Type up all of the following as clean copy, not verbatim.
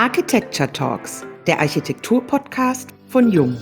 Architecture Talks, der Architektur-Podcast von Jung.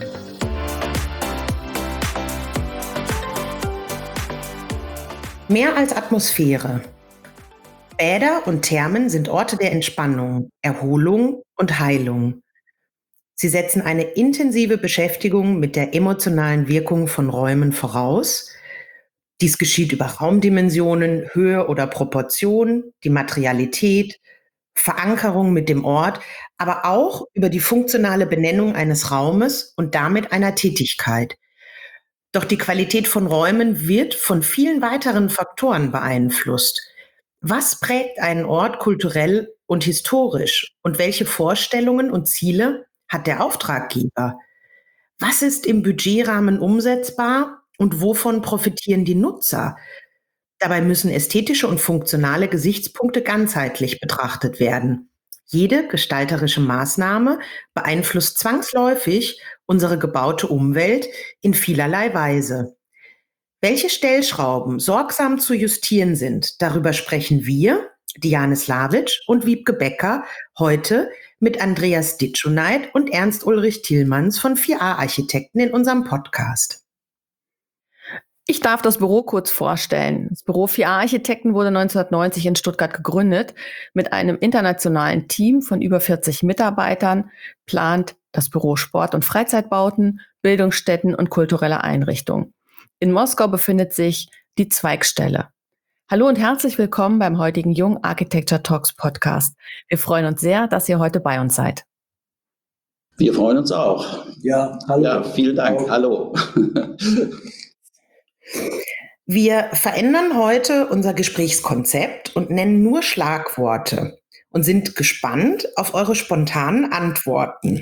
Mehr als Atmosphäre. Bäder und Thermen sind Orte der Entspannung, Erholung und Heilung. Sie setzen eine intensive Beschäftigung mit der emotionalen Wirkung von Räumen voraus. Dies geschieht über Raumdimensionen, Höhe oder Proportion, die Materialität, Verankerung mit dem Ort, aber auch über die funktionale Benennung eines Raumes und damit einer Tätigkeit. Doch die Qualität von Räumen wird von vielen weiteren Faktoren beeinflusst. Was prägt einen Ort kulturell und historisch und welche Vorstellungen und Ziele hat der Auftraggeber? Was ist im Budgetrahmen umsetzbar und wovon profitieren die Nutzer? Dabei müssen ästhetische und funktionale Gesichtspunkte ganzheitlich betrachtet werden. Jede gestalterische Maßnahme beeinflusst zwangsläufig unsere gebaute Umwelt in vielerlei Weise. Welche Stellschrauben sorgsam zu justieren sind, darüber sprechen wir, Diane Slavic und Wiebke Becker, heute mit Andreas Ditschuneit und Ernst Ulrich Thielmanns von 4A Architekten in unserem Podcast. Ich darf das Büro kurz vorstellen. Das Büro 4A Architekten wurde 1990 in Stuttgart gegründet. Mit einem internationalen Team von über 40 Mitarbeitern plant das Büro Sport- und Freizeitbauten, Bildungsstätten und kulturelle Einrichtungen. In Moskau befindet sich die Zweigstelle. Hallo und herzlich willkommen beim heutigen Jung Architecture Talks Podcast. Wir freuen uns sehr, dass ihr heute bei uns seid. Wir freuen uns auch. Ja, hallo. Ja, vielen Dank. Hallo. Wir verändern heute unser Gesprächskonzept und nennen nur Schlagworte und sind gespannt auf eure spontanen Antworten.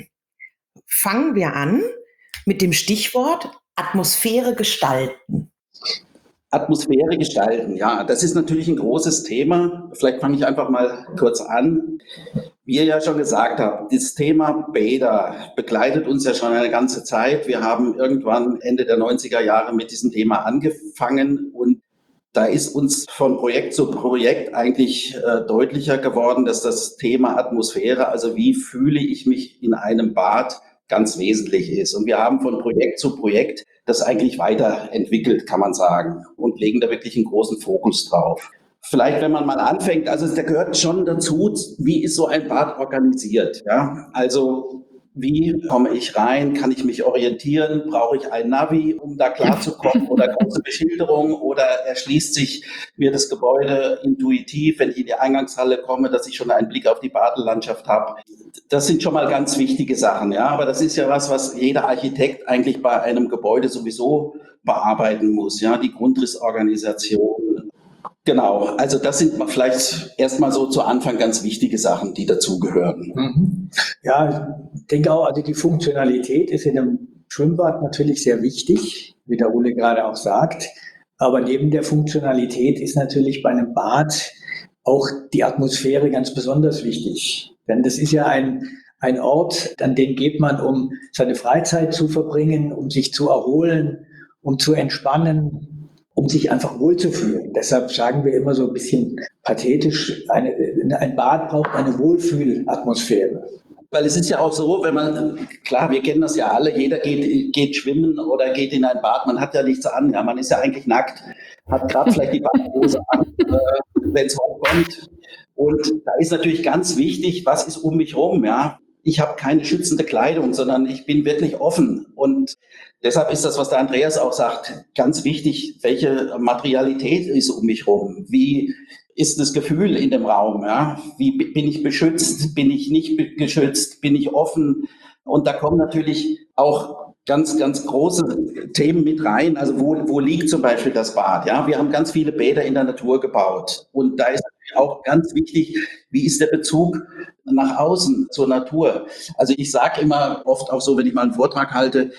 Fangen wir an mit dem Stichwort Atmosphäre gestalten. Atmosphäre gestalten, ja, das ist natürlich ein großes Thema. Vielleicht fange ich einfach mal kurz an. Wie ihr ja schon gesagt habt, das Thema Bäder begleitet uns ja schon eine ganze Zeit. Wir haben irgendwann Ende der 90er Jahre mit diesem Thema angefangen und da ist uns von Projekt zu Projekt eigentlich deutlicher geworden, dass das Thema Atmosphäre, also wie fühle ich mich in einem Bad, ganz wesentlich ist. Und wir haben von Projekt zu Projekt das eigentlich weiterentwickelt, kann man sagen, und legen da wirklich einen großen Fokus drauf. Vielleicht, wenn man mal anfängt, also da gehört schon dazu, wie ist so ein Bad organisiert? Ja? Also wie komme ich rein? Kann ich mich orientieren? Brauche ich ein Navi, um da klarzukommen oder große Beschilderung? Oder erschließt sich mir das Gebäude intuitiv, wenn ich in die Eingangshalle komme, dass ich schon einen Blick auf die Badelandschaft habe? Das sind schon mal ganz wichtige Sachen, ja. Aber das ist ja was jeder Architekt eigentlich bei einem Gebäude sowieso bearbeiten muss, ja. Die Grundrissorganisation. Genau, also das sind vielleicht erstmal so zu Anfang ganz wichtige Sachen, die dazugehören. Ja, ich denke auch, also die Funktionalität ist in einem Schwimmbad natürlich sehr wichtig, wie der Ole gerade auch sagt. Aber neben der Funktionalität ist natürlich bei einem Bad auch die Atmosphäre ganz besonders wichtig. Denn das ist ja ein Ort, an den geht man, um seine Freizeit zu verbringen, um sich zu erholen, um zu entspannen, um sich einfach wohlzufühlen. Deshalb sagen wir immer so ein bisschen pathetisch, ein Bad braucht eine Wohlfühlatmosphäre. Weil es ist ja auch so, wenn man, klar, wir kennen das ja alle, jeder geht schwimmen oder geht in ein Bad, man hat ja nichts an, ja, man ist ja eigentlich nackt, hat gerade vielleicht die Badhose an, wenn es hochkommt. Und da ist natürlich ganz wichtig, was ist um mich rum, ja. Ich habe keine schützende Kleidung, sondern ich bin wirklich offen. Und deshalb ist das, was der Andreas auch sagt, ganz wichtig, welche Materialität ist um mich rum? Wie ist das Gefühl in dem Raum? Ja? Wie bin ich beschützt? Bin ich nicht geschützt? Bin ich offen? Und da kommen natürlich auch ganz, ganz große Themen mit rein. Also wo liegt zum Beispiel das Bad? Ja, wir haben ganz viele Bäder in der Natur gebaut. Und da ist auch ganz wichtig, wie ist der Bezug nach außen zur Natur? Also ich sage immer oft auch so, wenn ich mal einen Vortrag halte,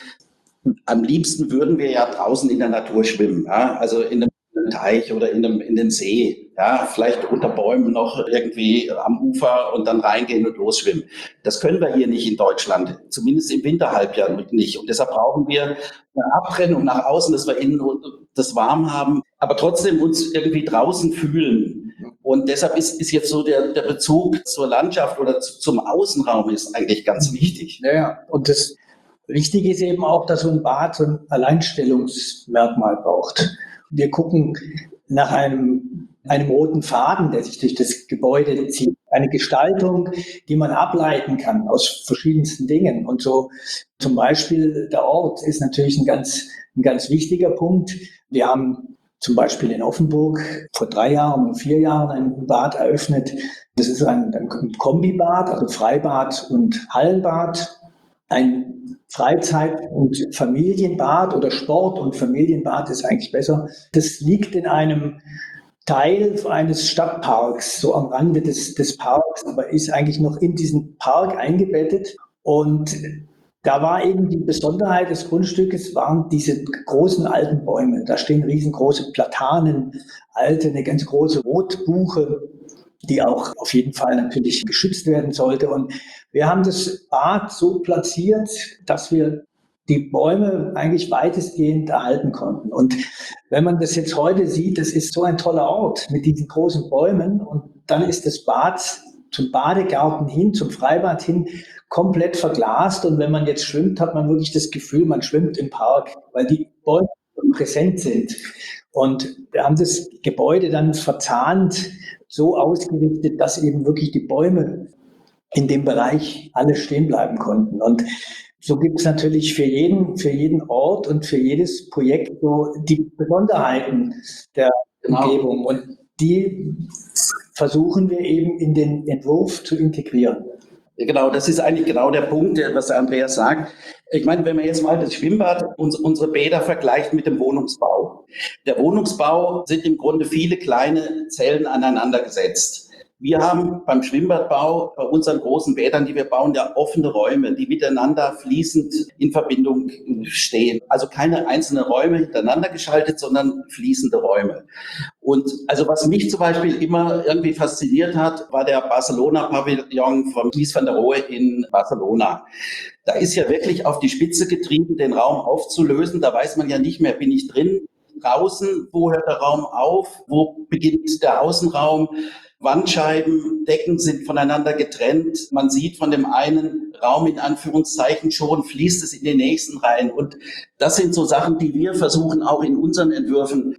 am liebsten würden wir ja draußen in der Natur schwimmen, ja? Also in einem Teich oder in den See, ja, vielleicht unter Bäumen noch irgendwie am Ufer und dann reingehen und losschwimmen. Das können wir hier nicht in Deutschland, zumindest im Winterhalbjahr nicht. Und deshalb brauchen wir eine Abtrennung nach außen, dass wir innen das warm haben. aber trotzdem uns irgendwie draußen fühlen. Und deshalb ist jetzt so der Bezug zur Landschaft oder zum Außenraum ist eigentlich ganz wichtig. Ja, und das Wichtige ist eben auch, dass so ein Bad so ein Alleinstellungsmerkmal braucht. Wir gucken nach einem roten Faden, der sich durch das Gebäude zieht. Eine Gestaltung, die man ableiten kann aus verschiedensten Dingen. Und so zum Beispiel der Ort ist natürlich ein ganz wichtiger Punkt. Wir haben zum Beispiel in Offenburg vor 3 Jahren und 4 Jahren ein Bad eröffnet. Das ist ein Kombibad, also Freibad und Hallenbad. Ein Freizeit- und Familienbad oder Sport- und Familienbad ist eigentlich besser. Das liegt in einem Teil eines Stadtparks, so am Rande des Parks, aber ist eigentlich noch in diesen Park eingebettet. Und da war eben die Besonderheit des Grundstückes, waren diese großen alten Bäume. Da stehen riesengroße Platanen, eine ganz große Rotbuche, die auch auf jeden Fall natürlich geschützt werden sollte. Und wir haben das Bad so platziert, dass wir die Bäume eigentlich weitestgehend erhalten konnten. Und wenn man das jetzt heute sieht, das ist so ein toller Ort mit diesen großen Bäumen. Und dann ist das Bad zum Badegarten hin, zum Freibad hin, komplett verglast. Und wenn man jetzt schwimmt, hat man wirklich das Gefühl, man schwimmt im Park, weil die Bäume präsent sind. Und wir haben das Gebäude dann verzahnt so ausgerichtet, dass eben wirklich die Bäume in dem Bereich alle stehen bleiben konnten. Und so gibt es natürlich für jeden Ort und für jedes Projekt so die Besonderheiten der Umgebung. Und die versuchen wir eben in den Entwurf zu integrieren. Genau, das ist eigentlich genau der Punkt, was der Andreas sagt. Ich meine, wenn man jetzt mal das Schwimmbad, unsere Bäder vergleicht mit dem Wohnungsbau. Der Wohnungsbau sind im Grunde viele kleine Zellen aneinander gesetzt. Wir haben beim Schwimmbadbau, bei unseren großen Bädern, die wir bauen, ja offene Räume, die miteinander fließend in Verbindung stehen. Also keine einzelnen Räume hintereinander geschaltet, sondern fließende Räume. Und also was mich zum Beispiel immer irgendwie fasziniert hat, war der Barcelona-Pavillon von Mies van der Rohe in Barcelona. Da ist ja wirklich auf die Spitze getrieben, den Raum aufzulösen. Da weiß man ja nicht mehr, bin ich drin, draußen, wo hört der Raum auf, wo beginnt der Außenraum. Wandscheiben, Decken sind voneinander getrennt. Man sieht von dem einen Raum in Anführungszeichen schon, fließt es in den nächsten rein. Und das sind so Sachen, die wir versuchen auch in unseren Entwürfen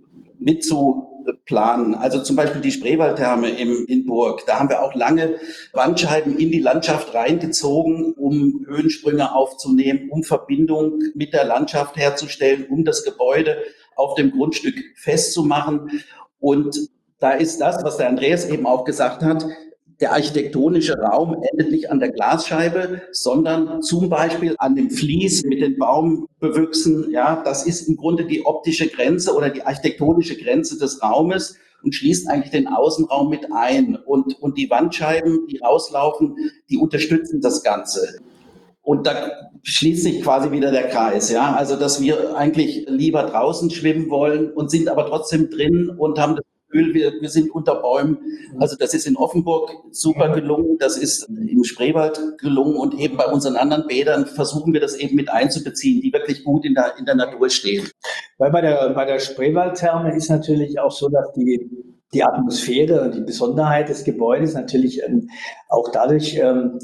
mitzuplanen. Also zum Beispiel die Spreewaldtherme in Burg. Da haben wir auch lange Wandscheiben in die Landschaft reingezogen, um Höhensprünge aufzunehmen, um Verbindung mit der Landschaft herzustellen, um das Gebäude auf dem Grundstück festzumachen. Und da ist das, was der Andreas eben auch gesagt hat, der architektonische Raum endet nicht an der Glasscheibe, sondern zum Beispiel an dem Vlies mit den Baumbewüchsen. Ja, das ist im Grunde die optische Grenze oder die architektonische Grenze des Raumes und schließt eigentlich den Außenraum mit ein. Und die Wandscheiben, die rauslaufen, die unterstützen das Ganze. Und da schließt sich quasi wieder der Kreis, ja. Also, dass wir eigentlich lieber draußen schwimmen wollen und sind aber trotzdem drin und haben das Gefühl, wir sind unter Bäumen. Also, das ist in Offenburg super gelungen, das ist im Spreewald gelungen und eben bei unseren anderen Bädern versuchen wir das eben mit einzubeziehen, die wirklich gut in der Natur stehen. Weil bei der Spreewaldtherme ist natürlich auch so, dass die Atmosphäre und die Besonderheit des Gebäudes natürlich auch dadurch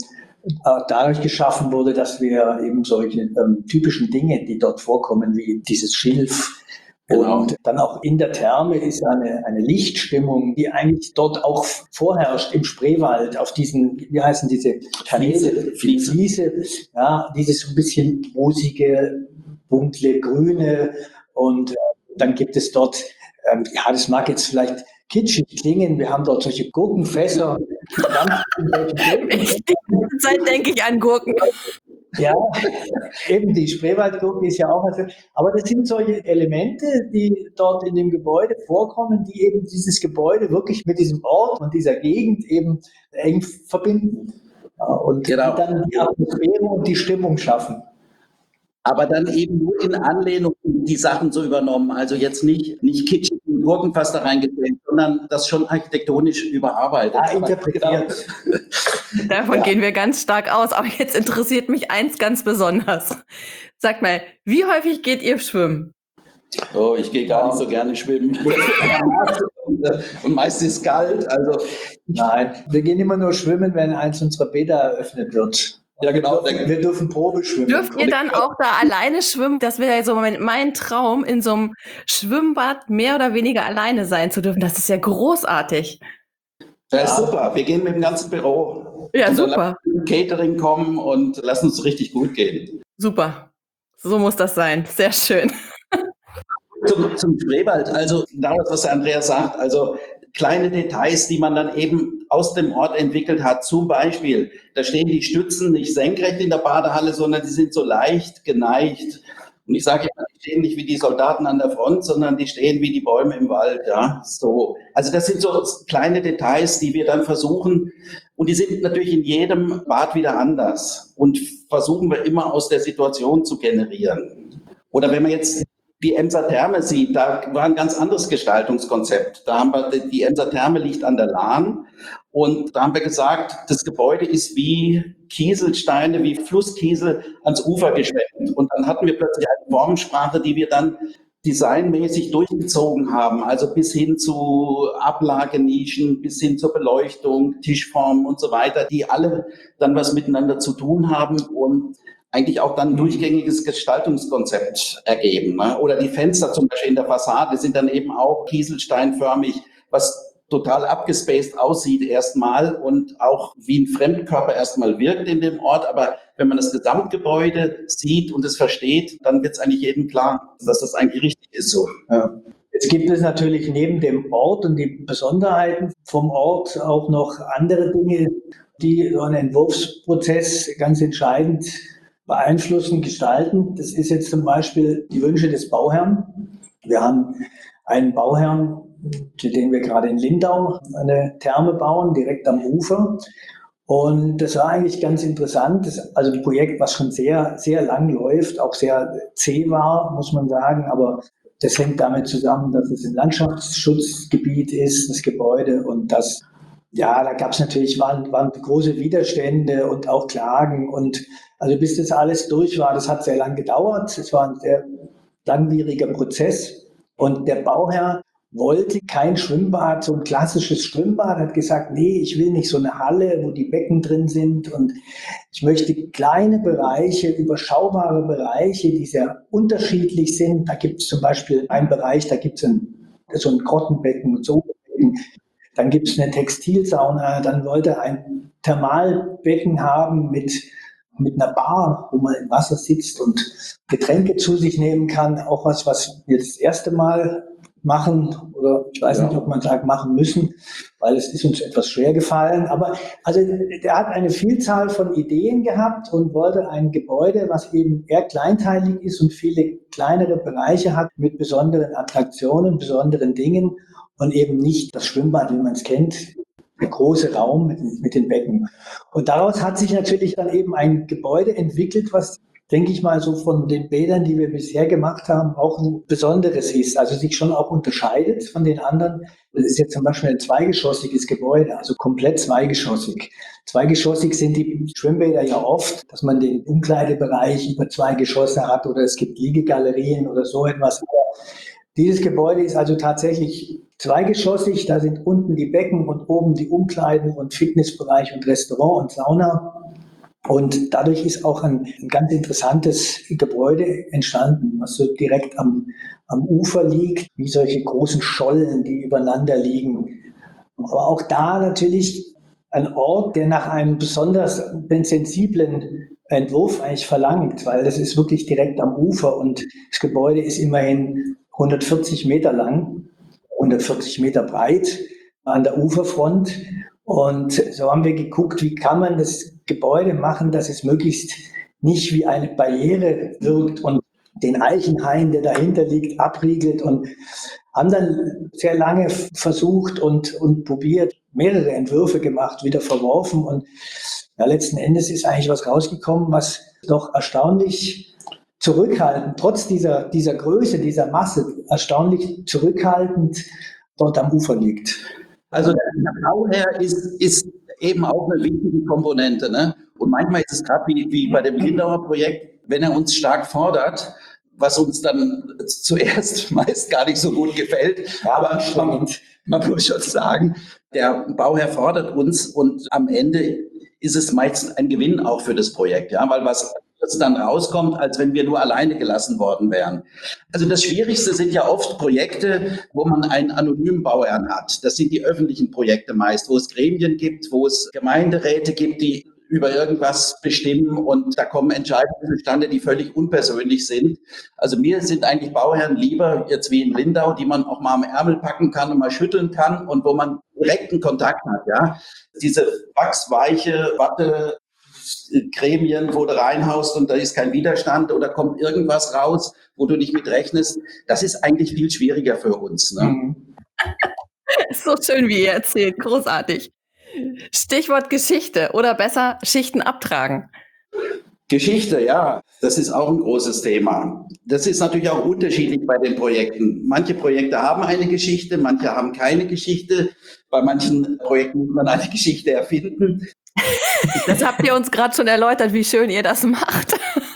geschaffen wurde, dass wir eben solche typischen Dinge, die dort vorkommen, wie dieses Schilf. Genau. Und dann auch in der Therme ist eine Lichtstimmung, die eigentlich dort auch vorherrscht im Spreewald, auf diesen, wie heißen diese Kanäle, Fliese, ja, dieses so ein bisschen rosige, dunkle, grüne. Und dann gibt es dort, das mag jetzt vielleicht kitschig klingen, wir haben dort solche Gurkenfässer. Die ganze Zeit denke ich an Gurken. Ja, eben die Spreewaldgurke ist ja auch, aber das sind solche Elemente, die dort in dem Gebäude vorkommen, die eben dieses Gebäude wirklich mit diesem Ort und dieser Gegend eben eng verbinden und genau, die dann die Atmosphäre und die Stimmung schaffen. Aber dann eben nur in Anlehnung die Sachen so übernommen, also jetzt nicht kitschig in Gurkenfass da reingestellt, sondern das schon architektonisch überarbeitet. Ja, interpretiert. Davon gehen wir ganz stark aus, aber jetzt interessiert mich eins ganz besonders. Sagt mal, wie häufig geht ihr schwimmen? Oh, ich gehe gar nicht so gerne schwimmen. Und meist ist es kalt. Also, Nein, wir gehen immer nur schwimmen, wenn eins unserer Bäder eröffnet wird. ja, genau. Wir dürfen Probe schwimmen. Dürft ihr dann auch da alleine schwimmen? Das wäre ja so mein Traum, in so einem Schwimmbad mehr oder weniger alleine sein zu dürfen. Das ist ja großartig. Das ist super. Wir gehen mit dem ganzen Büro. Ja, und dann super. lassen wir Catering kommen und lassen uns richtig gut gehen. Super. So muss das sein. Sehr schön. Zum Spreewald, also das, was der Andreas sagt, also kleine Details, die man dann eben aus dem Ort entwickelt hat. Zum Beispiel, da stehen die Stützen nicht senkrecht in der Badehalle, sondern die sind so leicht geneigt. Und ich sage immer, die stehen nicht wie die Soldaten an der Front, sondern die stehen wie die Bäume im Wald. Ja, so. Also das sind so kleine Details, die wir dann versuchen. Und die sind natürlich in jedem Bad wieder anders. Und versuchen wir immer aus der Situation zu generieren. Oder wenn man jetzt die Emser Therme sieht, da war ein ganz anderes Gestaltungskonzept. Da haben wir, die Emser Therme liegt an der Lahn und da haben wir gesagt, das Gebäude ist wie Kieselsteine, wie Flusskiesel ans Ufer geschwemmt. Und dann hatten wir plötzlich eine Formensprache, die wir dann designmäßig durchgezogen haben, also bis hin zu Ablagenischen, bis hin zur Beleuchtung, Tischformen und so weiter, die alle dann was miteinander zu tun haben und eigentlich auch dann ein durchgängiges Gestaltungskonzept ergeben. Ne? Oder die Fenster zum Beispiel in der Fassade sind dann eben auch kieselsteinförmig, was total abgespaced aussieht erstmal und auch wie ein Fremdkörper erstmal wirkt in dem Ort. Aber wenn man das Gesamtgebäude sieht und es versteht, dann wird es eigentlich jedem klar, dass das eigentlich richtig ist so. Ja. Jetzt gibt es natürlich neben dem Ort und die Besonderheiten vom Ort auch noch andere Dinge, die so einen Entwurfsprozess ganz entscheidend beeinflussen, gestalten. Das ist jetzt zum Beispiel die Wünsche des Bauherrn. Wir haben einen Bauherrn, für den wir gerade in Lindau eine Therme bauen, direkt am Ufer. Und das war eigentlich ganz interessant. Also ein Projekt, was schon sehr, sehr lang läuft, auch sehr zäh war, muss man sagen. Aber das hängt damit zusammen, dass es ein Landschaftsschutzgebiet ist, das Gebäude, und das, ja, da gab es natürlich, waren große Widerstände und auch Klagen, und also bis das alles durch war, das hat sehr lang gedauert. Es war ein sehr langwieriger Prozess, und der Bauherr wollte kein Schwimmbad, so ein klassisches Schwimmbad, hat gesagt, nee, ich will nicht so eine Halle, wo die Becken drin sind, und ich möchte kleine Bereiche, überschaubare Bereiche, die sehr unterschiedlich sind. Da gibt es zum Beispiel einen Bereich, da gibt es so ein Grottenbecken und so. Dann gibt es eine Textilsauna, dann wollte er ein Thermalbecken haben mit einer Bar, wo man im Wasser sitzt und Getränke zu sich nehmen kann. Auch was wir das erste Mal machen, oder ich weiß nicht, ob man sagt, machen müssen, weil es ist uns etwas schwer gefallen. Aber also der hat eine Vielzahl von Ideen gehabt und wollte ein Gebäude, was eben eher kleinteilig ist und viele kleinere Bereiche hat mit besonderen Attraktionen, besonderen Dingen, und eben nicht das Schwimmbad, wie man es kennt, der große Raum mit den Becken. Und daraus hat sich natürlich dann eben ein Gebäude entwickelt, was, denke ich mal, so von den Bädern, die wir bisher gemacht haben, auch ein besonderes ist, also sich schon auch unterscheidet von den anderen. Das ist jetzt zum Beispiel ein zweigeschossiges Gebäude, also komplett zweigeschossig. Zweigeschossig sind die Schwimmbäder ja oft, dass man den Umkleidebereich über 2 Geschosse hat, oder es gibt Liegegalerien oder so etwas. Aber dieses Gebäude ist also tatsächlich zweigeschossig, da sind unten die Becken und oben die Umkleiden und Fitnessbereich und Restaurant und Sauna. Und dadurch ist auch ein ganz interessantes Gebäude entstanden, was so direkt am Ufer liegt, wie solche großen Schollen, die übereinander liegen. Aber auch da natürlich ein Ort, der nach einem besonders sensiblen Entwurf eigentlich verlangt, weil das ist wirklich direkt am Ufer, und das Gebäude ist immerhin 140 Meter lang, 140 Meter breit an der Uferfront. Und so haben wir geguckt, wie kann man das Gebäude machen, dass es möglichst nicht wie eine Barriere wirkt und den Eichenhain, der dahinter liegt, abriegelt, und haben dann sehr lange versucht und probiert, mehrere Entwürfe gemacht, wieder verworfen, und ja, letzten Endes ist eigentlich was rausgekommen, was doch erstaunlich zurückhaltend, trotz dieser Größe, dieser Masse, erstaunlich zurückhaltend dort am Ufer liegt. Also der Bauherr ist eben auch eine wichtige Komponente. Ne? Und manchmal ist es gerade wie bei dem Lindauer Projekt, wenn er uns stark fordert, was uns dann zuerst meist gar nicht so gut gefällt. Aber man muss schon sagen, der Bauherr fordert uns und am Ende ist es meistens ein Gewinn auch für das Projekt, ja, weil was dann rauskommt, als wenn wir nur alleine gelassen worden wären. Also das Schwierigste sind ja oft Projekte, wo man einen anonymen Bauherrn hat. Das sind die öffentlichen Projekte meist, wo es Gremien gibt, wo es Gemeinderäte gibt, die über irgendwas bestimmen und da kommen Entscheidungen zustande, die völlig unpersönlich sind. Also mir sind eigentlich Bauherren lieber jetzt wie in Lindau, die man auch mal am Ärmel packen kann und mal schütteln kann und wo man direkten Kontakt hat, ja. Diese wachsweiche Watte Gremien, wo du reinhaust und da ist kein Widerstand oder kommt irgendwas raus, wo du nicht mit rechnest, das ist eigentlich viel schwieriger für uns. Ne? So schön, wie ihr erzählt. Großartig. Stichwort Geschichte oder besser Schichten abtragen. Geschichte, ja, das ist auch ein großes Thema. Das ist natürlich auch unterschiedlich bei den Projekten. Manche Projekte haben eine Geschichte, manche haben keine Geschichte. Bei manchen Projekten muss man eine Geschichte erfinden. Das habt ihr uns gerade schon erläutert, wie schön ihr das macht.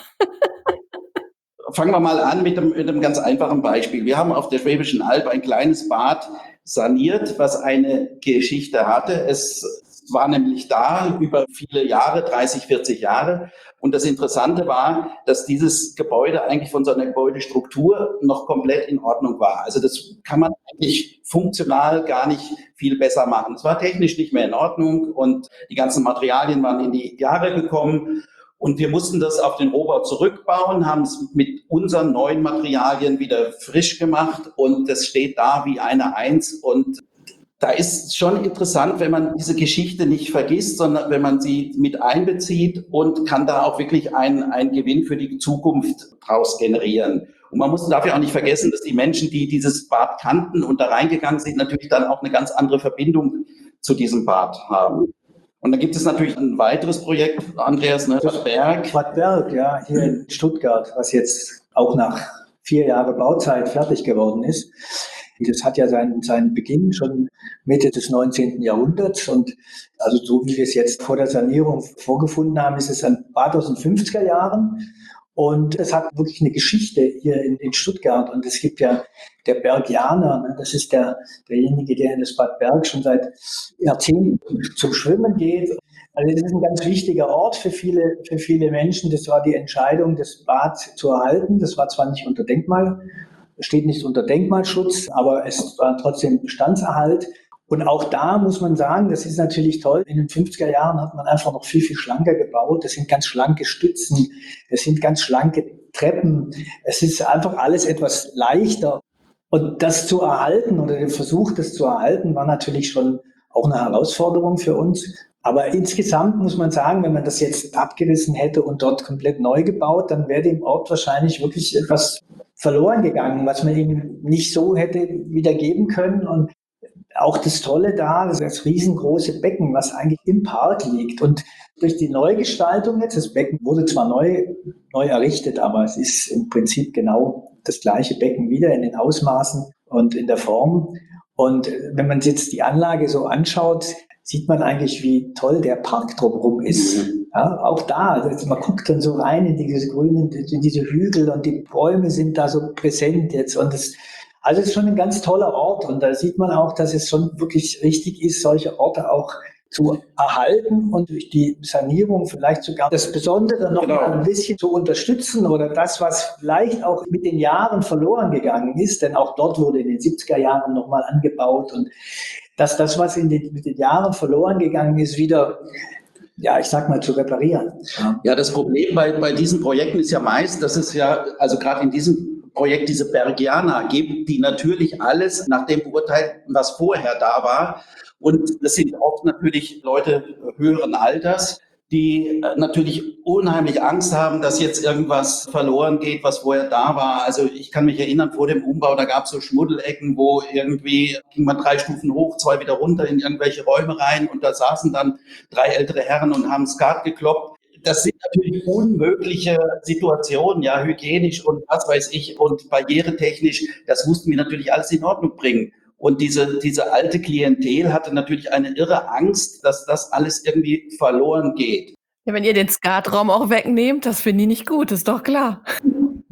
Fangen wir mal an mit einem ganz einfachen Beispiel. Wir haben auf der Schwäbischen Alb ein kleines Bad saniert, was eine Geschichte hatte. Es war nämlich da über viele Jahre, 30, 40 Jahre. Und das Interessante war, dass dieses Gebäude eigentlich von seiner Gebäudestruktur noch komplett in Ordnung war. Also das kann man eigentlich funktional gar nicht viel besser machen. Es war technisch nicht mehr in Ordnung und die ganzen Materialien waren in die Jahre gekommen. Und wir mussten das auf den Rohbau zurückbauen, haben es mit unseren neuen Materialien wieder frisch gemacht und das steht da wie eine Eins. Und da ist schon interessant, wenn man diese Geschichte nicht vergisst, sondern wenn man sie mit einbezieht und kann da auch wirklich einen Gewinn für die Zukunft draus generieren. Und man muss dafür auch nicht vergessen, dass die Menschen, die dieses Bad kannten und da reingegangen sind, natürlich dann auch eine ganz andere Verbindung zu diesem Bad haben. Und dann gibt es natürlich ein weiteres Projekt, Andreas, ne, Bad Berg. Bad Berg, ja, hier in Stuttgart, was jetzt auch nach 4 Jahren Bauzeit fertig geworden ist. Das hat ja seinen Beginn schon Mitte des 19. Jahrhunderts und also so wie wir es jetzt vor der Sanierung vorgefunden haben, ist es ein Bad aus den 50er Jahren und es hat wirklich eine Geschichte hier in Stuttgart und es gibt ja der Bergianer, ne, das ist derjenige, der in das Bad Berg schon seit Jahrzehnten zum Schwimmen geht. Also das ist ein ganz wichtiger Ort für viele Menschen. Das war die Entscheidung, das Bad zu erhalten. Das war zwar nicht unter Denkmal, steht nicht unter Denkmalschutz, aber es war trotzdem Bestandserhalt. Und auch da muss man sagen, das ist natürlich toll. In den 50er Jahren hat man einfach noch viel, viel schlanker gebaut. Das sind ganz schlanke Stützen, das sind ganz schlanke Treppen. Es ist einfach alles etwas leichter. Und das zu erhalten oder der Versuch, das zu erhalten, war natürlich schon auch eine Herausforderung für uns. Aber insgesamt muss man sagen, wenn man das jetzt abgerissen hätte und dort komplett neu gebaut, dann wäre dem Ort wahrscheinlich wirklich etwas verloren gegangen, was man ihm nicht so hätte wiedergeben können. Und auch das Tolle da, das riesengroße Becken, was eigentlich im Park liegt. Und durch die Neugestaltung jetzt, das Becken wurde zwar neu errichtet, aber es ist im Prinzip genau das gleiche Becken wieder in den Ausmaßen und in der Form. Und wenn man jetzt die Anlage so anschaut, sieht man eigentlich, wie toll der Park drumherum ist. Ja, auch da, also man guckt dann so rein in diese grünen, in diese Hügel und die Bäume sind da so präsent jetzt. Und also es ist schon ein ganz toller Ort und da sieht man auch, dass es schon wirklich richtig ist, solche Orte auch zu erhalten und durch die Sanierung vielleicht sogar das Besondere noch mal ein bisschen zu unterstützen oder das, was vielleicht auch mit den Jahren verloren gegangen ist, denn auch dort wurde in den 70er Jahren nochmal angebaut und dass das, was mit den Jahren verloren gegangen ist, wieder, ja, ich sag mal, zu reparieren. Ja, das Problem bei diesen Projekten ist ja meist, dass es ja, also gerade in diesem Projekt diese Bergianer gibt, die natürlich alles nach dem beurteilen, was vorher da war. Und das sind oft natürlich Leute höheren Alters, die natürlich unheimlich Angst haben, dass jetzt irgendwas verloren geht, was vorher da war. Also ich kann mich erinnern, vor dem Umbau, da gab es so Schmuddelecken, wo irgendwie ging man 3 Stufen hoch, 2 wieder runter in irgendwelche Räume rein und da saßen dann 3 ältere Herren und haben Skat gekloppt. Das sind natürlich unmögliche Situationen, ja, hygienisch und was weiß ich und barrieretechnisch, das mussten wir natürlich alles in Ordnung bringen. Und diese alte Klientel hatte natürlich eine irre Angst, dass das alles irgendwie verloren geht. Ja, wenn ihr den Skatraum auch wegnehmt, das finde ich nicht gut, ist doch klar.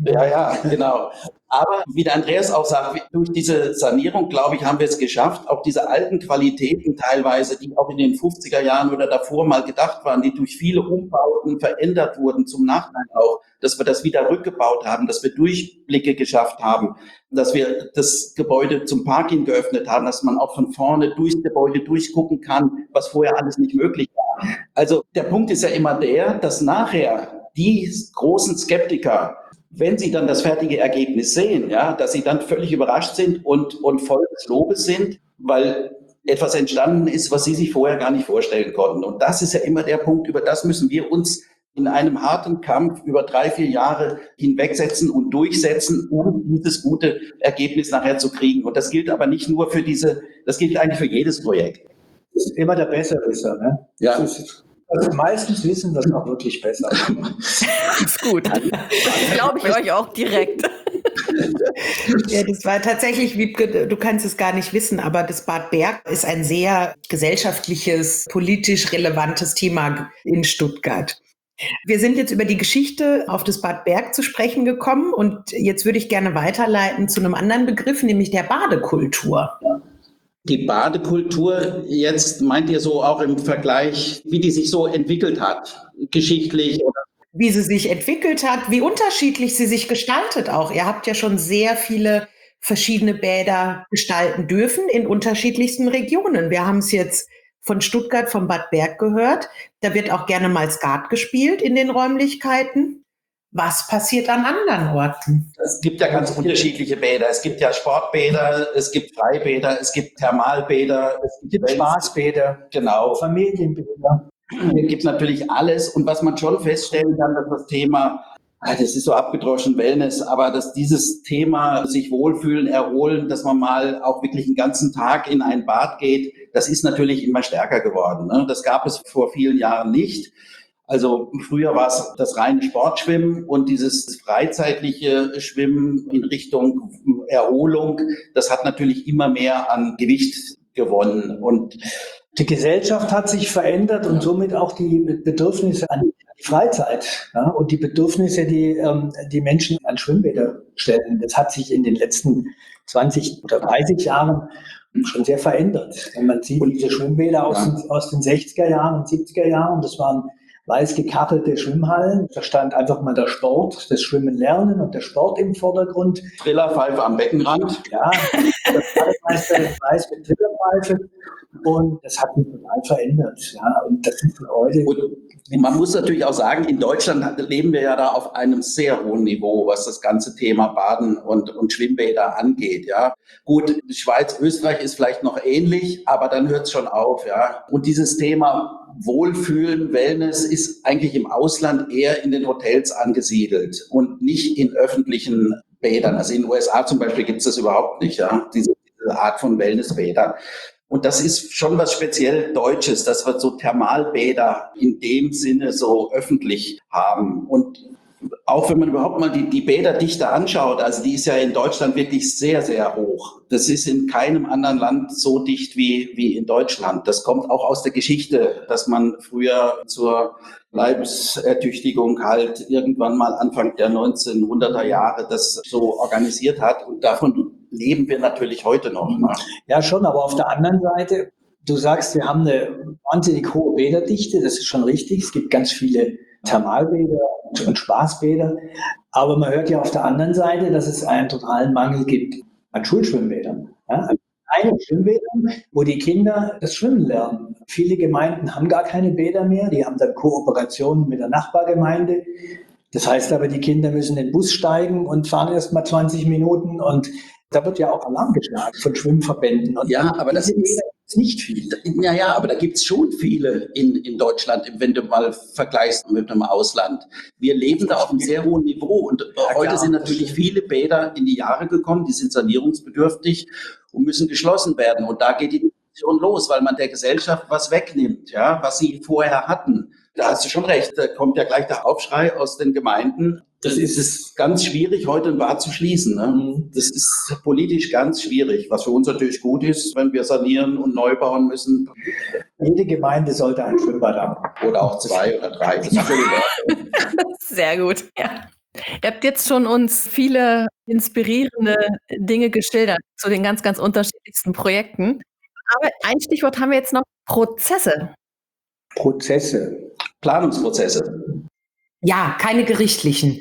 Ja, genau. Aber wie der Andreas auch sagt, durch diese Sanierung, glaube ich, haben wir es geschafft, auch diese alten Qualitäten teilweise, die auch in den 50er Jahren oder davor mal gedacht waren, die durch viele Umbauten verändert wurden, zum Nachteil auch, dass wir das wieder rückgebaut haben, dass wir Durchblicke geschafft haben, dass wir das Gebäude zum Parking geöffnet haben, dass man auch von vorne durchs Gebäude durchgucken kann, was vorher alles nicht möglich war. Also der Punkt ist ja immer der, dass nachher die großen Skeptiker, wenn sie dann das fertige Ergebnis sehen, ja, dass sie dann völlig überrascht sind und voll des Lobes sind, weil etwas entstanden ist, was sie sich vorher gar nicht vorstellen konnten. Und das ist ja immer der Punkt, über das müssen wir uns in einem harten Kampf über 3-4 Jahre hinwegsetzen und durchsetzen, um dieses gute Ergebnis nachher zu kriegen. Und das gilt aber nicht nur das gilt eigentlich für jedes Projekt. Das ist immer der Besserwisser, ne? Ja. Also meistens wissen das auch wirklich besser. Das ist gut. Das glaube ich euch auch direkt. Ja, das war tatsächlich, Wiebke, du kannst es gar nicht wissen, aber das Bad Berg ist ein sehr gesellschaftliches, politisch relevantes Thema in Stuttgart. Wir sind jetzt über die Geschichte auf das Bad Berg zu sprechen gekommen und jetzt würde ich gerne weiterleiten zu einem anderen Begriff, nämlich der Badekultur. Die Badekultur, jetzt meint ihr so auch im Vergleich, wie die sich so entwickelt hat, geschichtlich? Oder? Wie sie sich entwickelt hat, wie unterschiedlich sie sich gestaltet auch. Ihr habt ja schon sehr viele verschiedene Bäder gestalten dürfen in unterschiedlichsten Regionen. Wir haben es jetzt von Stuttgart, vom Bad Berg gehört. Da wird auch gerne mal Skat gespielt in den Räumlichkeiten. Was passiert an anderen Orten? Es gibt ja ganz unterschiedliche Bäder. Es gibt ja Sportbäder, es gibt Freibäder, es gibt Thermalbäder, Es gibt Spaßbäder, genau. Familienbäder. Es gibt natürlich alles. Und was man schon feststellen kann, dass das Thema, das ist so abgedroschen Wellness, aber dass dieses Thema sich wohlfühlen, erholen, dass man mal auch wirklich einen ganzen Tag in ein Bad geht, das ist natürlich immer stärker geworden. Ne? Das gab es vor vielen Jahren nicht. Also früher war es das reine Sportschwimmen und dieses freizeitliche Schwimmen in Richtung Erholung, das hat natürlich immer mehr an Gewicht gewonnen. Und die Gesellschaft hat sich verändert und somit auch die Bedürfnisse an die Freizeit, ja, und die Bedürfnisse, die die Menschen an Schwimmbäder stellen. Das hat sich in den letzten 20 oder 30 Jahren schon sehr verändert. Wenn man sieht, diese Schwimmbäder aus den 60er Jahren und 70er Jahren, das waren weiß gekachtelte Schwimmhallen. Da stand einfach mal der Sport, das Schwimmen lernen und der Sport im Vordergrund. Trillerpfeife am Beckenrand. Ja, das Bademeister weiß mit Trillerpfeife. Und das hat sich total verändert. Ja, und das ist heute. Und man muss natürlich auch sagen, in Deutschland leben wir ja da auf einem sehr hohen Niveau, was das ganze Thema Baden und Schwimmbäder angeht. Ja, gut, Schweiz, Österreich ist vielleicht noch ähnlich, aber dann hört es schon auf. Ja, und dieses Thema Wohlfühlen, Wellness ist eigentlich im Ausland eher in den Hotels angesiedelt und nicht in öffentlichen Bädern. Also in den USA zum Beispiel gibt es das überhaupt nicht, ja, diese Art von Wellnessbäder. Und das ist schon was speziell Deutsches, dass wir so Thermalbäder in dem Sinne so öffentlich haben. Und auch wenn man überhaupt mal die Bäderdichte anschaut, also die ist ja in Deutschland wirklich sehr, sehr hoch. Das ist in keinem anderen Land so dicht wie in Deutschland. Das kommt auch aus der Geschichte, dass man früher zur Leibesertüchtigung halt irgendwann mal Anfang der 1900er Jahre das so organisiert hat. Und davon leben wir natürlich heute noch. Ne? Ja, schon, aber auf der anderen Seite, du sagst, wir haben eine wahnsinnig hohe Bäderdichte, das ist schon richtig. Es gibt ganz viele Thermalbäder und Spaßbäder. Aber man hört ja auf der anderen Seite, dass es einen totalen Mangel gibt an Schulschwimmbädern. Ja? An kleinen Schwimmbädern, wo die Kinder das Schwimmen lernen. Viele Gemeinden haben gar keine Bäder mehr. Die haben dann Kooperationen mit der Nachbargemeinde. Das heißt aber, die Kinder müssen in den Bus steigen und fahren erst mal 20 Minuten. Und da wird ja auch Alarm geschlagen von Schwimmverbänden. Und ja, aber das ist nicht viel. Ja, aber da gibt's schon viele in Deutschland, wenn du mal vergleichst mit einem Ausland. Wir leben da auf einem sehr hohen Niveau und heute sind natürlich viele Bäder in die Jahre gekommen, die sind sanierungsbedürftig und müssen geschlossen werden. Und da geht die Diskussion los, weil man der Gesellschaft was wegnimmt, ja, was sie vorher hatten. Da hast du schon recht, da kommt ja gleich der Aufschrei aus den Gemeinden. Das ist ganz schwierig, heute ein Bad zu schließen. Ne? Das ist politisch ganz schwierig, was für uns natürlich gut ist, wenn wir sanieren und neu bauen müssen. Jede Gemeinde sollte ein Schwimmbad haben. Oder auch 2 oder 3. Das ist völlig Sehr gut, ja. Ihr habt jetzt schon uns viele inspirierende Dinge geschildert zu den ganz, ganz unterschiedlichsten Projekten. Aber ein Stichwort haben wir jetzt noch: Prozesse. Prozesse. Planungsprozesse. Ja, keine gerichtlichen.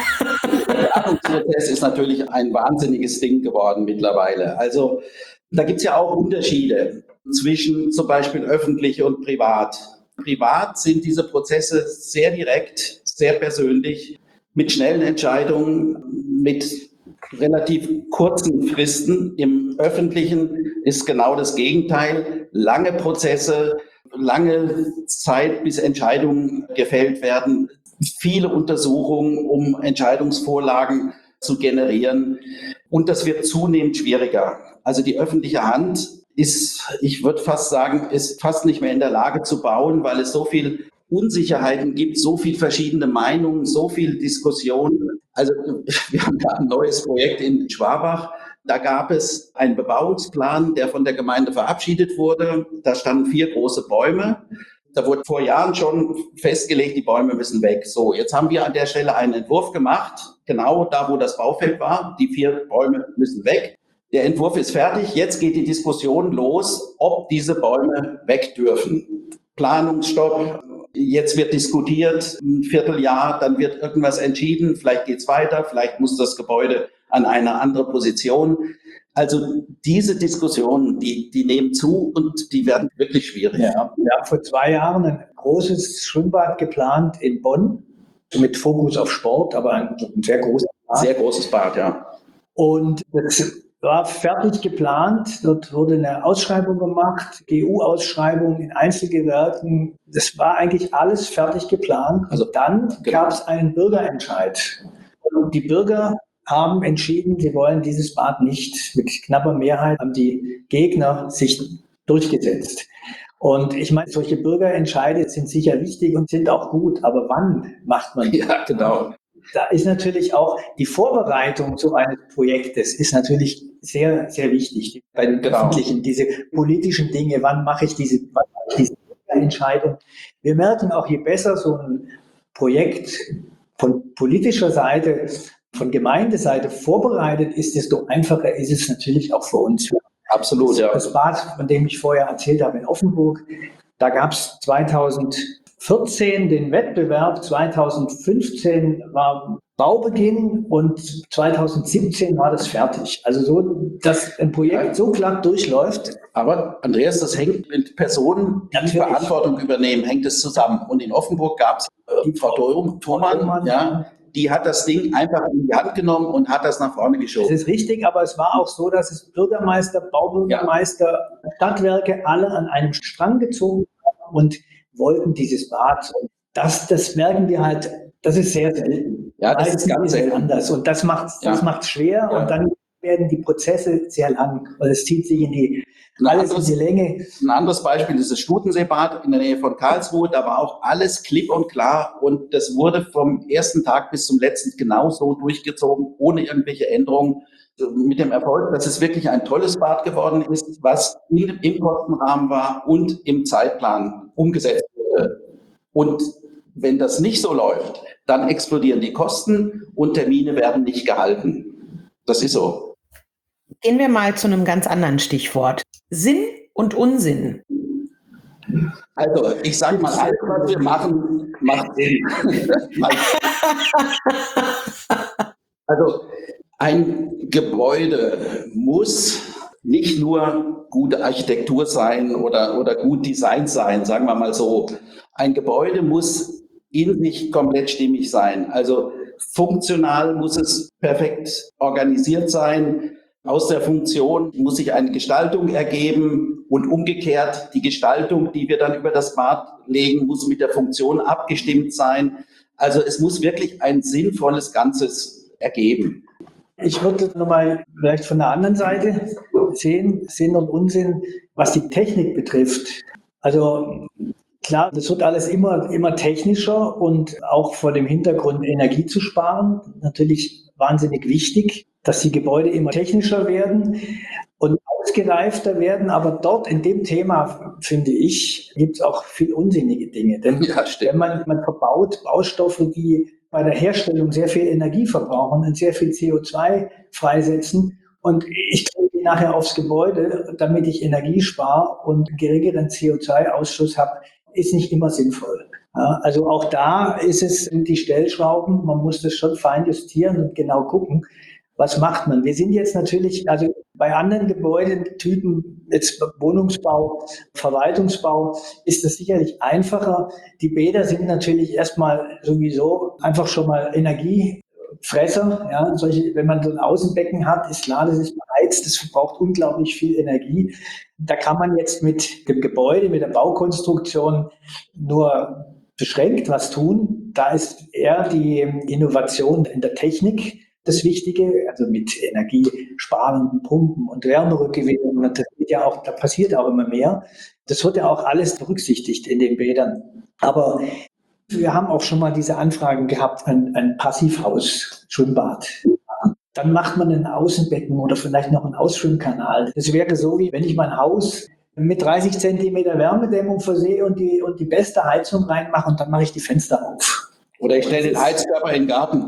Der Planungsprozess ist natürlich ein wahnsinniges Ding geworden mittlerweile. Also da gibt es ja auch Unterschiede zwischen zum Beispiel öffentlich und privat. Privat sind diese Prozesse sehr direkt, sehr persönlich, mit schnellen Entscheidungen, mit relativ kurzen Fristen. Im Öffentlichen ist genau das Gegenteil. Lange Prozesse, lange Zeit, bis Entscheidungen gefällt werden, viele Untersuchungen, um Entscheidungsvorlagen zu generieren. Und das wird zunehmend schwieriger. Also die öffentliche Hand ist, ich würde fast sagen, ist fast nicht mehr in der Lage zu bauen, weil es so viel Unsicherheiten gibt, so viel verschiedene Meinungen, so viel Diskussionen. Also wir haben da ein neues Projekt in Schwabach. Da gab es einen Bebauungsplan, der von der Gemeinde verabschiedet wurde. Da standen 4 große Bäume. Da wurde vor Jahren schon festgelegt, die Bäume müssen weg. So, jetzt haben wir an der Stelle einen Entwurf gemacht, genau da, wo das Baufeld war. Die 4 Bäume müssen weg. Der Entwurf ist fertig. Jetzt geht die Diskussion los, ob diese Bäume weg dürfen. Planungsstopp. Jetzt wird diskutiert, ein Vierteljahr, dann wird irgendwas entschieden. Vielleicht geht es weiter, vielleicht muss das Gebäude an eine andere Position. Also diese Diskussionen, die nehmen zu und die werden wirklich schwierig. Ja, wir haben vor 2 Jahren ein großes Schwimmbad geplant in Bonn mit Fokus auf Sport, aber ein sehr großes Bad. Sehr großes Bad, ja. Und das war fertig geplant. Dort wurde eine Ausschreibung gemacht, GU-Ausschreibung in Einzelgewerken. Das war eigentlich alles fertig geplant. Also dann gab es einen Bürgerentscheid. Und die Bürger haben entschieden, sie wollen dieses Bad nicht. Mit knapper Mehrheit haben die Gegner sich durchgesetzt. Und ich meine, solche Bürgerentscheide sind sicher wichtig und sind auch gut. Aber wann macht man die? Ja, genau. Da ist natürlich auch die Vorbereitung so eines Projektes ist natürlich sehr, sehr wichtig. Bei den öffentlichen, diese politischen Dinge, wann mache ich diese Entscheidung? Wir merken auch, je besser so ein Projekt von politischer Seite, von Gemeindeseite vorbereitet ist, desto einfacher ist es natürlich auch für uns. Absolut, ja. Das Bad, von dem ich vorher erzählt habe in Offenburg, da gab es 2014 den Wettbewerb, 2015 war Baubeginn und 2017 war das fertig. Also so, dass ein Projekt so glatt durchläuft. Aber Andreas, das hängt mit Personen, die Natürlich. Verantwortung übernehmen, hängt es zusammen. Und in Offenburg gab es Frau Thurmann, ja, die hat das Ding einfach in die Hand genommen und hat das nach vorne geschoben. Das ist richtig, aber es war auch so, dass es Bürgermeister, Baubürgermeister, Stadtwerke alle an einem Strang gezogen haben und wollten dieses Bad. Und das merken wir halt, das ist sehr selten. Ja, das ist ganz selten. Anders. Und das macht's schwer. Ja. Und dann werden die Prozesse sehr lang, weil es zieht sich in die Länge. Ein anderes Beispiel ist das Stutenseebad in der Nähe von Karlsruhe. Da war auch alles klipp und klar und das wurde vom ersten Tag bis zum letzten genauso durchgezogen, ohne irgendwelche Änderungen. Mit dem Erfolg, dass es wirklich ein tolles Bad geworden ist, was im Kostenrahmen war und im Zeitplan umgesetzt wurde. Und wenn das nicht so läuft, dann explodieren die Kosten und Termine werden nicht gehalten. Das ist so. Gehen wir mal zu einem ganz anderen Stichwort. Sinn und Unsinn. Also, ich sage mal, alles, was wir machen, macht Sinn. Also, ein Gebäude muss nicht nur gute Architektur sein oder gut Design sein, sagen wir mal so. Ein Gebäude muss in sich komplett stimmig sein. Also funktional muss es perfekt organisiert sein. Aus der Funktion muss sich eine Gestaltung ergeben und umgekehrt die Gestaltung, die wir dann über das Bad legen, muss mit der Funktion abgestimmt sein. Also es muss wirklich ein sinnvolles Ganzes ergeben. Ich würde nochmal vielleicht von der anderen Seite sehen, Sinn und Unsinn, was die Technik betrifft. Also klar, das wird alles immer technischer und auch vor dem Hintergrund Energie zu sparen. Natürlich wahnsinnig wichtig, dass die Gebäude immer technischer werden und ausgereifter werden. Aber dort in dem Thema, finde ich, gibt es auch viel unsinnige Dinge. Denn wenn man verbaut Baustoffe, die bei der Herstellung sehr viel Energie verbrauchen und sehr viel CO2 freisetzen. Und ich trete die nachher aufs Gebäude, damit ich Energie spare und einen geringeren CO2-Ausschuss habe, ist nicht immer sinnvoll. Ja, also auch da sind die Stellschrauben, man muss das schon fein justieren und genau gucken, was macht man. Wir sind jetzt natürlich, also bei anderen Gebäudetypen, jetzt Wohnungsbau, Verwaltungsbau, ist das sicherlich einfacher. Die Bäder sind natürlich erstmal sowieso einfach schon mal Energiefresser. Ja, wenn man so ein Außenbecken hat, ist klar, das ist beheizt, das verbraucht unglaublich viel Energie. Da kann man jetzt mit dem Gebäude, mit der Baukonstruktion nur beschränkt was tun. Da ist eher die Innovation in der Technik das Wichtige, also mit energiesparenden Pumpen und Wärmerückgewinnung. Und das geht ja auch, da passiert auch immer mehr. Das wird ja auch alles berücksichtigt in den Bädern. Aber wir haben auch schon mal diese Anfragen gehabt, ein Passivhaus, Schwimmbad. Dann macht man ein Außenbecken oder vielleicht noch einen Ausschwimmkanal. Das wäre so, wie wenn ich mein Haus mit 30 Zentimeter Wärmedämmung versehe und die beste Heizung reinmache und dann mache ich die Fenster auf. Oder ich stelle den Heizkörper in den Garten.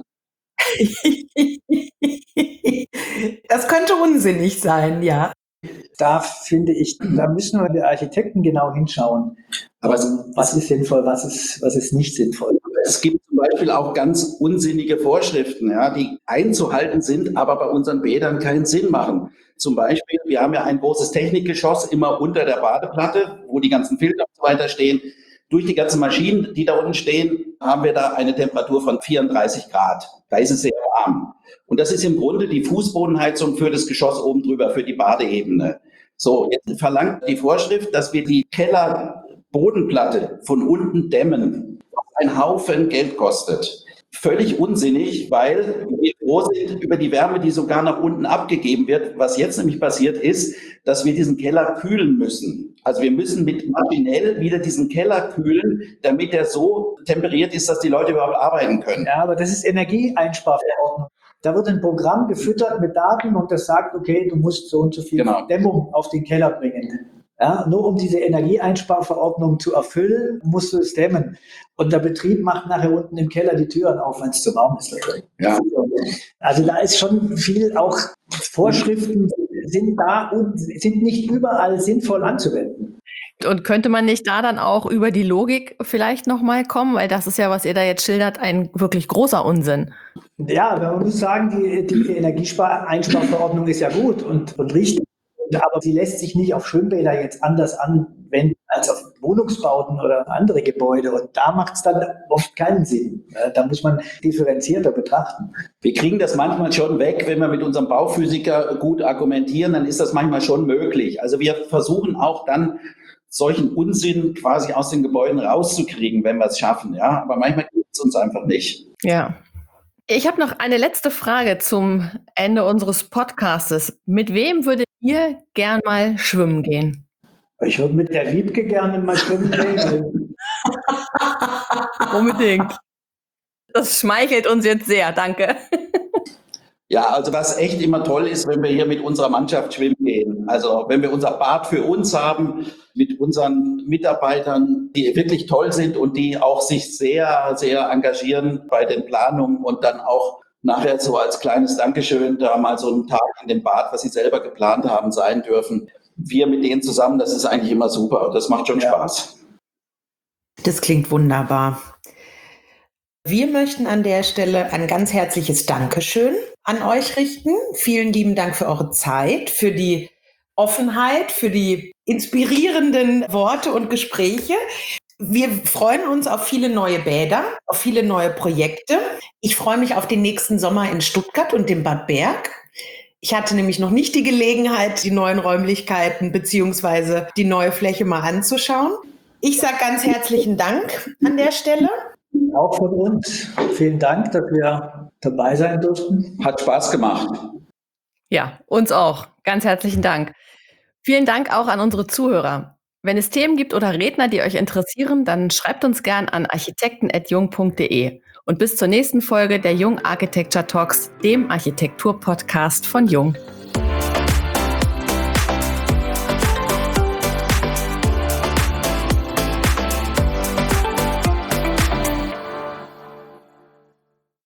Das könnte unsinnig sein, ja. Da finde ich, da müssen wir die Architekten genau hinschauen. Aber was ist sinnvoll, was ist nicht sinnvoll. Es gibt zum Beispiel auch ganz unsinnige Vorschriften, ja, die einzuhalten sind, aber bei unseren Bädern keinen Sinn machen. Zum Beispiel, wir haben ja ein großes Technikgeschoss immer unter der Badeplatte, wo die ganzen Filter und so weiter stehen. Durch die ganzen Maschinen, die da unten stehen, haben wir da eine Temperatur von 34 Grad. Da ist es sehr warm. Und das ist im Grunde die Fußbodenheizung für das Geschoss oben drüber, für die Badeebene. So, jetzt verlangt die Vorschrift, dass wir die Kellerbodenplatte von unten dämmen, was ein Haufen Geld kostet. Völlig unsinnig, weil wir froh sind über die Wärme, die sogar nach unten abgegeben wird. Was jetzt nämlich passiert ist, dass wir diesen Keller kühlen müssen. Also wir müssen maschinell wieder diesen Keller kühlen, damit er so temperiert ist, dass die Leute überhaupt arbeiten können. Ja, aber das ist Energieeinsparverordnung. Da wird ein Programm gefüttert mit Daten und das sagt, okay, du musst so und so viel Dämmung auf den Keller bringen. Ja, nur um diese Energieeinsparverordnung zu erfüllen, musst du es dämmen. Und der Betrieb macht nachher unten im Keller die Türen auf, wenn es zu warm ist. Ja. Also da ist schon viel, auch Vorschriften sind da und sind nicht überall sinnvoll anzuwenden. Und könnte man nicht da dann auch über die Logik vielleicht nochmal kommen? Weil das ist ja, was ihr da jetzt schildert, ein wirklich großer Unsinn. Ja, man muss sagen, die Energieeinsparverordnung ist ja gut und richtig. Aber sie lässt sich nicht auf Schwimmbäder jetzt anders anwenden als auf Wohnungsbauten oder andere Gebäude. Und da macht es dann oft keinen Sinn. Da muss man differenzierter betrachten. Wir kriegen das manchmal schon weg, wenn wir mit unserem Bauphysiker gut argumentieren, dann ist das manchmal schon möglich. Also wir versuchen auch dann solchen Unsinn quasi aus den Gebäuden rauszukriegen, wenn wir es schaffen. Ja, aber manchmal gibt es uns einfach nicht. Ja. Ich habe noch eine letzte Frage zum Ende unseres Podcastes. Mit wem würdet ihr gern mal schwimmen gehen? Ich würde mit der Wiebke gerne mal schwimmen gehen. Unbedingt. Das schmeichelt uns jetzt sehr, danke. Ja, also was echt immer toll ist, wenn wir hier mit unserer Mannschaft schwimmen gehen. Also wenn wir unser Bad für uns haben, mit unseren Mitarbeitern, die wirklich toll sind und die auch sich sehr, sehr engagieren bei den Planungen und dann auch nachher so als kleines Dankeschön da mal so einen Tag in dem Bad, was sie selber geplant haben, sein dürfen. Wir mit denen zusammen, das ist eigentlich immer super. Das macht schon Spaß. Das klingt wunderbar. Wir möchten an der Stelle ein ganz herzliches Dankeschön an euch richten. Vielen lieben Dank für eure Zeit, für die Offenheit, für die inspirierenden Worte und Gespräche. Wir freuen uns auf viele neue Bäder, auf viele neue Projekte. Ich freue mich auf den nächsten Sommer in Stuttgart und dem Bad Berg. Ich hatte nämlich noch nicht die Gelegenheit, die neuen Räumlichkeiten bzw. die neue Fläche mal anzuschauen. Ich sage ganz herzlichen Dank an der Stelle. Auch von uns. Vielen Dank, dass wir dabei sein durften. Hat Spaß gemacht. Ja, uns auch. Ganz herzlichen Dank. Vielen Dank auch an unsere Zuhörer. Wenn es Themen gibt oder Redner, die euch interessieren, dann schreibt uns gern an architekten@jung.de. Und bis zur nächsten Folge der Jung Architecture Talks, dem Architektur-Podcast von Jung.